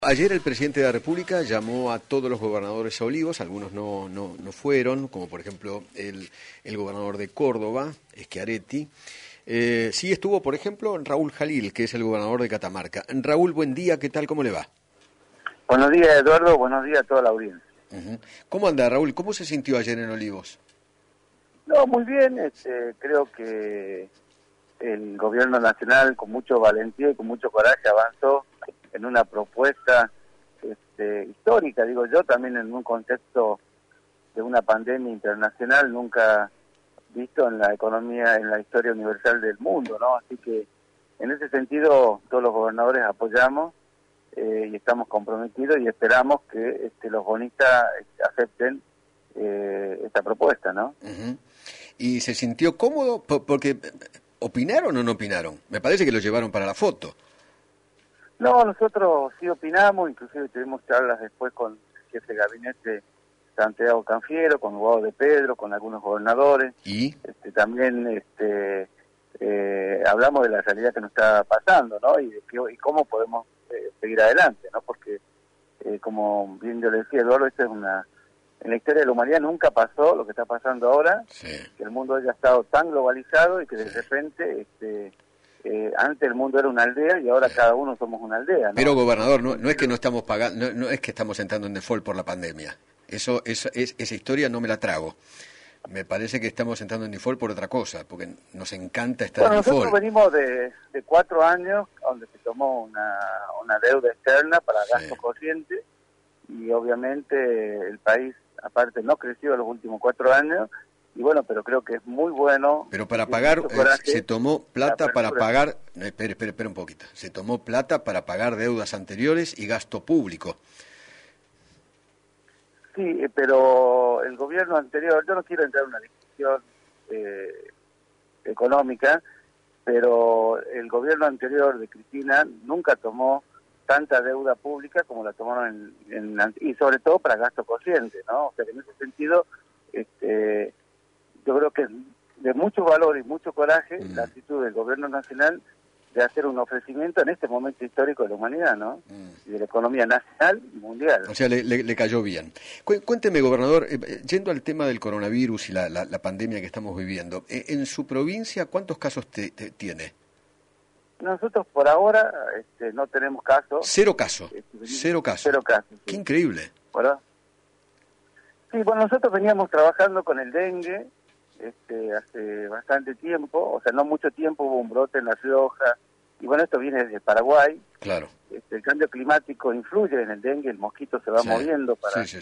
Ayer el presidente de la República llamó a todos los gobernadores a Olivos, algunos no fueron, como por ejemplo el gobernador de Córdoba, Schiaretti. Sí estuvo, por ejemplo, Raúl Jalil, que es el gobernador de Catamarca. Raúl, buen día, ¿qué tal? ¿Cómo le va? Buenos días, Eduardo, buenos días a toda la audiencia. ¿Cómo anda, Raúl? ¿Cómo se sintió ayer en Olivos? No, muy bien, creo que el gobierno nacional con mucho valentía y con mucho coraje avanzó en una propuesta histórica, digo yo, también en un contexto de una pandemia internacional nunca visto en la economía, en la historia universal del mundo, ¿no? Así que en ese sentido todos los gobernadores apoyamos y estamos comprometidos y esperamos que los bonistas acepten esta propuesta, ¿no? ¿Y se sintió cómodo? Porque ¿opinaron o no opinaron? Me parece que lo llevaron para la foto. No, nosotros sí opinamos, inclusive tuvimos charlas después con el jefe de gabinete Santiago Cafiero, con Guado de Pedro, con algunos gobernadores. ¿Y? También hablamos de la realidad que nos está pasando, ¿no? Y cómo podemos seguir adelante, ¿no? Porque, como bien yo le decía, Eduardo, esto es en la historia de la humanidad nunca pasó lo que está pasando ahora, Sí. que el mundo haya estado tan globalizado y que de repente antes el mundo era una aldea y ahora cada uno somos una aldea, ¿no? Pero, gobernador, no es que no estamos pagando, no es que estamos entrando en default por la pandemia. Esa historia no me la trago. Me parece que estamos entrando en default por otra cosa, porque nos encanta estar en default. Nosotros venimos de 4 años donde se tomó una deuda externa para gasto corriente y obviamente el país, aparte, no creció en los últimos 4 años. Y bueno, pero creo que es muy bueno. Pero para pagar, se tomó plata para pagar, espera un poquito, se tomó plata para pagar deudas anteriores y gasto público. Sí, pero el gobierno anterior, yo no quiero entrar en una discusión económica, pero el gobierno anterior de Cristina nunca tomó tanta deuda pública como la tomaron y sobre todo para gasto corriente, ¿no? O sea, que en ese sentido, yo creo que es de mucho valor y mucho coraje la actitud del gobierno nacional de hacer un ofrecimiento en este momento histórico de la humanidad, ¿no? Y de la economía nacional y mundial. O sea, le cayó bien. Cuénteme, gobernador, yendo al tema del coronavirus y la pandemia que estamos viviendo, en su provincia, ¿cuántos casos tiene? Nosotros por ahora no tenemos casos. Cero casos. Cero casos. Cero casos. Sí. Qué increíble. ¿Verdad? Sí, bueno, nosotros veníamos trabajando con el dengue hace bastante tiempo, o sea, no mucho tiempo, hubo un brote en La Rioja, y bueno, esto viene desde Paraguay. Claro. El cambio climático influye en el dengue, el mosquito se va moviendo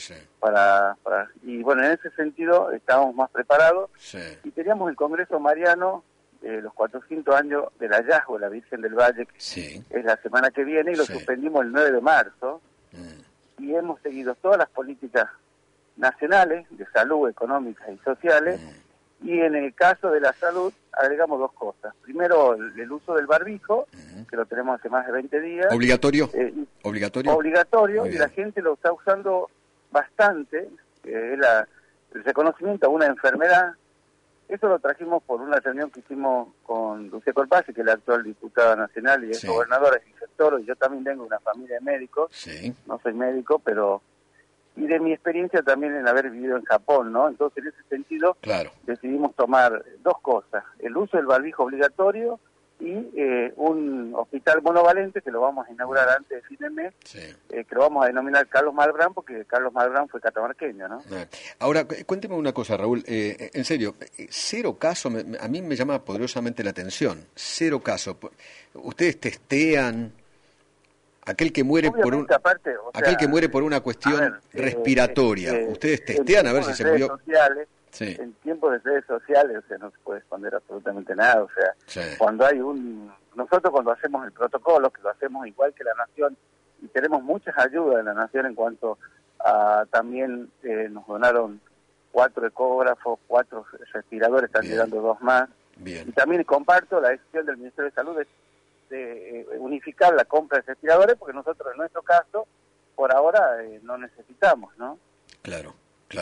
y bueno, en ese sentido estábamos más preparados, y teníamos el Congreso Mariano, los 400 años del hallazgo de la Virgen del Valle, que es la semana que viene, y lo suspendimos el 9 de marzo, y hemos seguido todas las políticas nacionales de salud, económicas y sociales, y en el caso de la salud agregamos 2 cosas. Primero, el uso del barbijo, que lo tenemos hace más de 20 días. ¿Obligatorio? Obligatorio, y la gente lo está usando bastante, es el reconocimiento a una enfermedad. Eso lo trajimos por una reunión que hicimos con Lucía Corpazzi, que es la actual diputada nacional y es gobernadora, es infectóloga, y yo también tengo una familia de médicos, no soy médico, pero... y de mi experiencia también en haber vivido en Japón, ¿no? Entonces, en ese sentido, decidimos tomar 2 cosas, el uso del barbijo obligatorio y un hospital monovalente que lo vamos a inaugurar antes de fin de mes, que lo vamos a denominar Carlos Malbrán, porque Carlos Malbrán fue catamarqueño, ¿no? Ahora, cuénteme una cosa, Raúl, en serio, 0 casos, a mí me llama poderosamente la atención, 0 casos. ¿Ustedes testean? Aquel que muere aquel que muere por una cuestión respiratoria, ¿ustedes testean a ver si se murió? En tiempos de redes sociales, o sea, no se puede esconder absolutamente nada, o sea, cuando hay nosotros cuando hacemos el protocolo, que lo hacemos igual que la Nación, y tenemos muchas ayudas de la Nación en cuanto a también nos donaron 4 ecógrafos, 4 respiradores, están llegando 2 más, y también comparto la decisión del Ministerio de Salud de unificar la compra de respiradores, porque nosotros en nuestro caso, por ahora, no necesitamos, ¿no? Claro.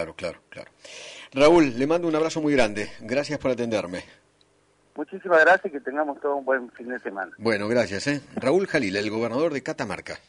Raúl, le mando un abrazo muy grande. Gracias por atenderme. Muchísimas gracias y que tengamos todo un buen fin de semana. Bueno, gracias. Raúl Jalil, el gobernador de Catamarca.